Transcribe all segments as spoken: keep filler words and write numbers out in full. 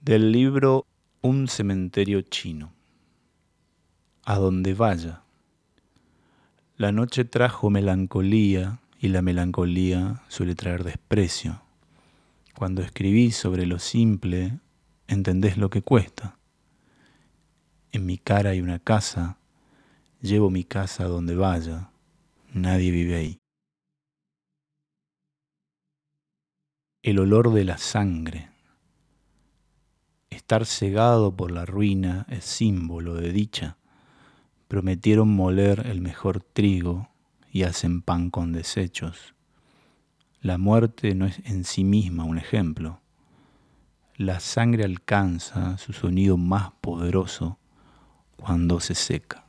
Del libro Un cementerio chino. A donde vaya. La noche trajo melancolía y la melancolía suele traer desprecio. Cuando escribís sobre lo simple, entendés lo que cuesta. En mi cara hay una casa, llevo mi casa a donde vaya, nadie vive ahí. El olor de la sangre. Estar cegado por la ruina es símbolo de dicha. Prometieron moler el mejor trigo y hacen pan con desechos. La muerte no es en sí misma un ejemplo. La sangre alcanza su sonido más poderoso cuando se seca.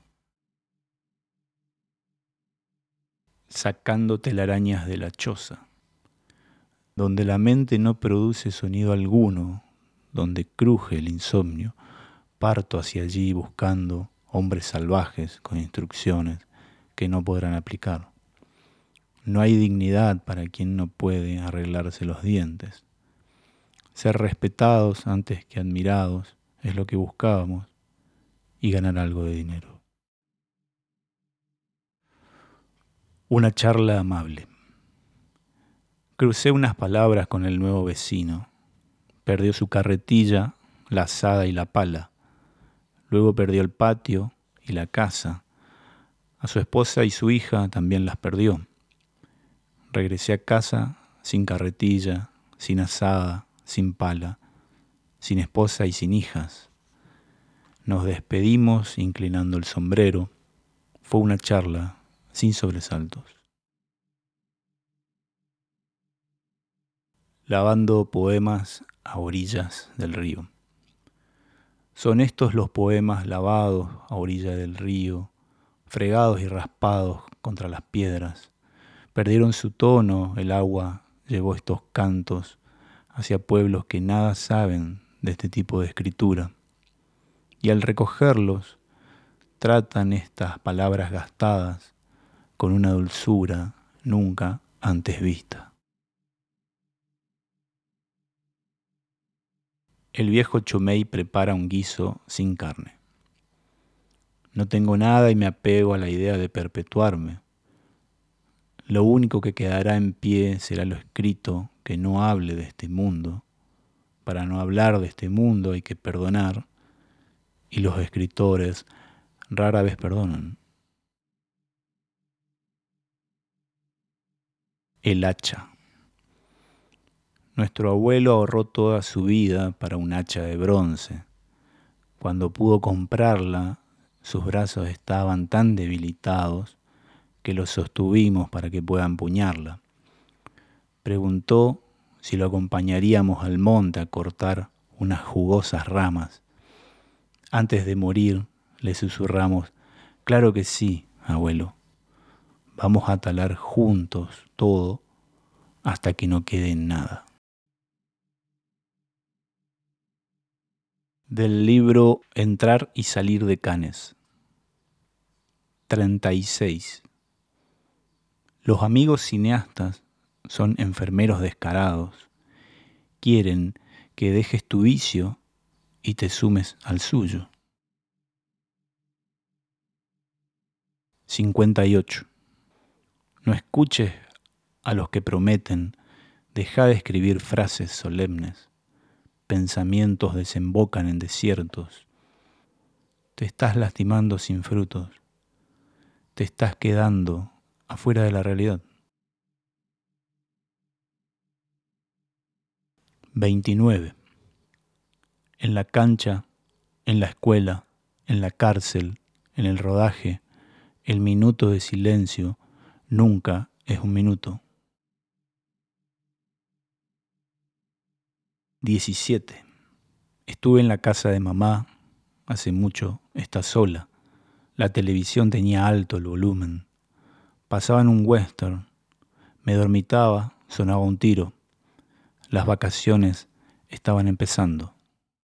Sacando telarañas de la choza. Donde la mente no produce sonido alguno, donde cruje el insomnio, parto hacia allí buscando hombres salvajes con instrucciones que no podrán aplicar. No hay dignidad para quien no puede arreglarse los dientes. Ser respetados antes que admirados es lo que buscábamos y ganar algo de dinero. Una charla amable. Crucé unas palabras con el nuevo vecino. Perdió su carretilla, la azada y la pala. Luego perdió el patio y la casa. A su esposa y su hija también las perdió. Regresé a casa sin carretilla, sin azada, sin pala, sin esposa y sin hijas. Nos despedimos inclinando el sombrero. Fue una charla sin sobresaltos. Lavando poemas a orillas del río. Son estos los poemas lavados a orilla del río, fregados y raspados contra las piedras. Perdieron su tono, el agua llevó estos cantos hacia pueblos que nada saben de este tipo de escritura. Y al recogerlos, tratan estas palabras gastadas con una dulzura nunca antes vista. El viejo Chomey prepara un guiso sin carne. No tengo nada y me apego a la idea de perpetuarme. Lo único que quedará en pie será lo escrito que no hable de este mundo. Para no hablar de este mundo hay que perdonar, y los escritores rara vez perdonan. El hacha. Nuestro abuelo ahorró toda su vida para un hacha de bronce. Cuando pudo comprarla, sus brazos estaban tan debilitados que los sostuvimos para que pueda empuñarla. Preguntó si lo acompañaríamos al monte a cortar unas jugosas ramas. Antes de morir, le susurramos: «Claro que sí, abuelo. Vamos a talar juntos todo hasta que no quede nada». Del libro Entrar y salir de Cannes. treinta y seis. Los amigos cineastas son enfermeros descarados. Quieren que dejes tu vicio y te sumes al suyo. cincuenta y ocho. No escuches a los que prometen, deja de escribir frases solemnes. Pensamientos desembocan en desiertos. Te estás lastimando sin frutos. Te estás quedando afuera de la realidad. veintinueve. En la cancha, en la escuela, en la cárcel, en el rodaje, el minuto de silencio nunca es un minuto. diecisiete. Estuve en la casa de mamá, hace mucho, está sola. La televisión tenía alto el volumen. Pasaban un western. Me dormitaba, sonaba un tiro. Las vacaciones estaban empezando.